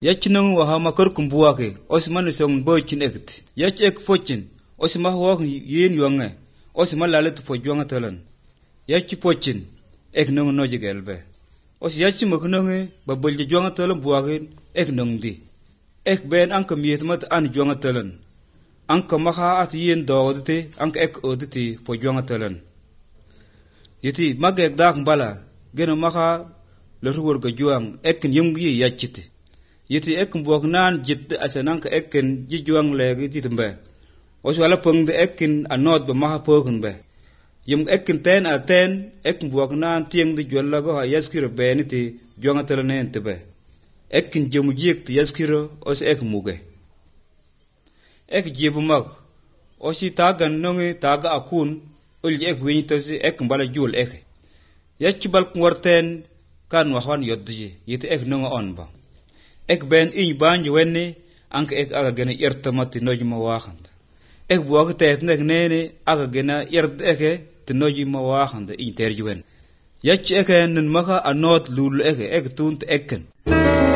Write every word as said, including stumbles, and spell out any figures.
Yach nung wa hama kar kumbuake, osman song bochin ekt. Yach ek pochin, osma wak yin yuange, osma lalet po juanga talan. Yach pochin, ek nung noji gelbe. Os yach muknunge, babulji juanga talan buakin, ek nung di. Ek ben anka mietmat an juanga talan. Anka maha at yin dogdite, anka ek oditi po juanga talan. Yiti magek dak bala, geno maha lorwur ga juang, ek nyungi yachiti. Yiti ek buak nan jit asananka ekken jijuang legi jitimbe. Os wala pung de ekken anot ba maha pokun be. Yum ekken ten a ten ek buak nan tieng de jwalla go ha yaskiro beniti juanga talanen tebe. Ekken jemu jik ti yaskiro os ek muge. Ek jibu mag. Osi tagan nongi taga akun ulji ek winitosi ek mbala jul ek. Yachibal kwarten kan wahwan yodji yiti ek nonga on ba. Ek ben in banj wenne anke ek aga gena yertamati nojima waxanda. Ek buak teet nek nene aga gena yerd eke te nojima waxanda in terjwen. Yach eke nen maka anot lul eke ek tunt ekken.